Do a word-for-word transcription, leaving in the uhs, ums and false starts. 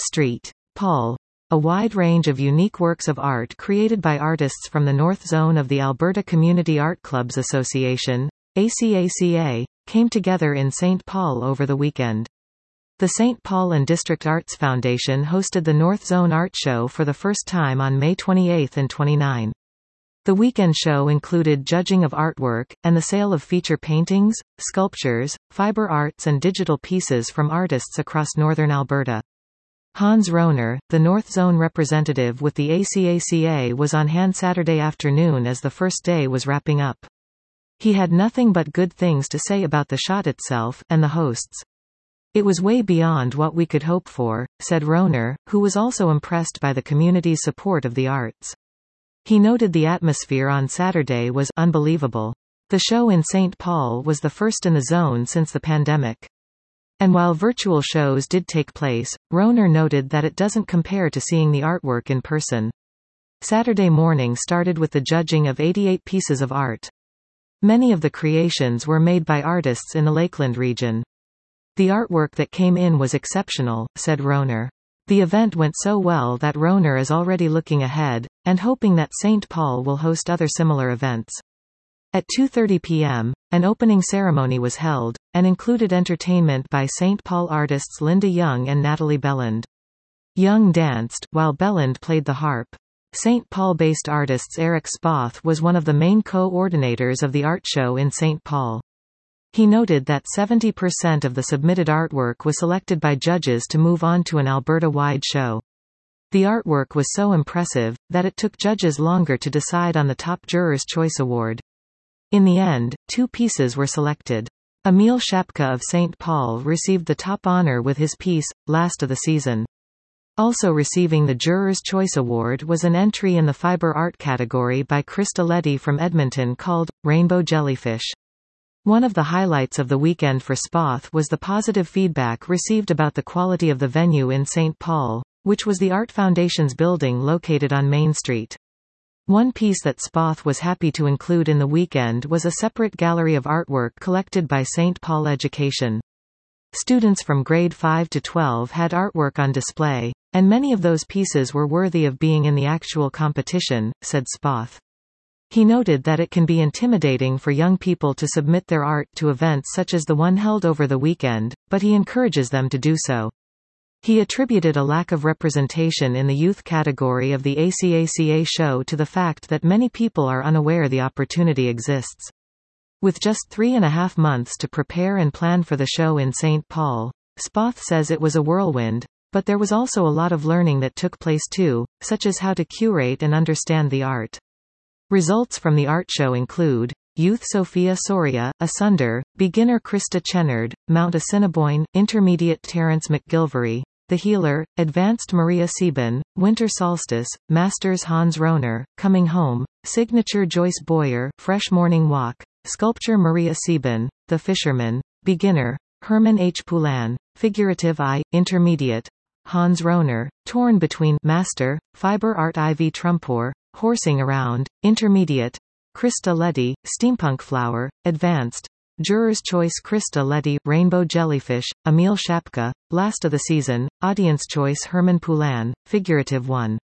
Street Paul. A wide range of unique works of art created by artists from the North Zone of the Alberta Community Art Clubs Association, A C A C A, came together in Saint Paul over the weekend. The Saint Paul and District Arts Foundation hosted the North Zone Art Show for the first time on May twenty-eighth and twenty-ninth. The weekend show included judging of artwork, and the sale of feature paintings, sculptures, fiber arts and digital pieces from artists across northern Alberta. Hans Rohner, the North Zone representative with the A C A C A, was on hand Saturday afternoon as the first day was wrapping up. He had nothing but good things to say about the shot itself, and the hosts. "It was way beyond what we could hope for," said Rohner, who was also impressed by the community's support of the arts. He noted the atmosphere on Saturday was unbelievable. The show in Saint Paul was the first in the zone since the pandemic. And while virtual shows did take place, Rohner noted that it doesn't compare to seeing the artwork in person. Saturday morning started with the judging of eighty-eight pieces of art. Many of the creations were made by artists in the Lakeland region. "The artwork that came in was exceptional," said Rohner. The event went so well that Rohner is already looking ahead, and hoping that Saint Paul will host other similar events. At two thirty p m, an opening ceremony was held, and included entertainment by Saint Paul artists Linda Young and Natalie Belland. Young danced, while Belland played the harp. Saint Paul-based artists Eric Spoth was one of the main co-ordinators of the art show in Saint Paul. He noted that seventy percent of the submitted artwork was selected by judges to move on to an Alberta-wide show. The artwork was so impressive, that it took judges longer to decide on the top Juror's Choice Award. In the end, two pieces were selected. Emil Shapka of Saint Paul received the top honor with his piece, Last of the Season. Also receiving the Juror's Choice Award was an entry in the fiber art category by Krista Letty from Edmonton called Rainbow Jellyfish. One of the highlights of the weekend for Spoth was the positive feedback received about the quality of the venue in Saint Paul, which was the Art Foundation's building located on Main Street. One piece that Spoth was happy to include in the weekend was a separate gallery of artwork collected by Saint Paul Education. Students from grade five to twelve had artwork on display, and many of those pieces were worthy of being in the actual competition, said Spoth. He noted that it can be intimidating for young people to submit their art to events such as the one held over the weekend, but he encourages them to do so. He attributed a lack of representation in the youth category of the A C A C A show to the fact that many people are unaware the opportunity exists. With just three and a half months to prepare and plan for the show in Saint Paul, Spoth says it was a whirlwind, but there was also a lot of learning that took place too, such as how to curate and understand the art. Results from the art show include Youth Sophia Soria, Asunder, Beginner Krista Chennard, Mount Assiniboine, Intermediate Terence McGilvery, The Healer, Advanced Maria Sieben, Winter Solstice, Masters Hans Rohner, Coming Home, Signature Joyce Boyer, Fresh Morning Walk, Sculpture Maria Sieben, The Fisherman, Beginner, Herman H. Poulan, Figurative I, Intermediate, Hans Rohner, Torn Between Master, Fiber Art Ivy Trumpor, Horsing Around, Intermediate, Krista Letty, Steampunk Flower, Advanced, Juror's Choice Krista Letty, Rainbow Jellyfish, Emil Shapka, Last of the Season, Audience Choice Herman Poulan, Figurative one.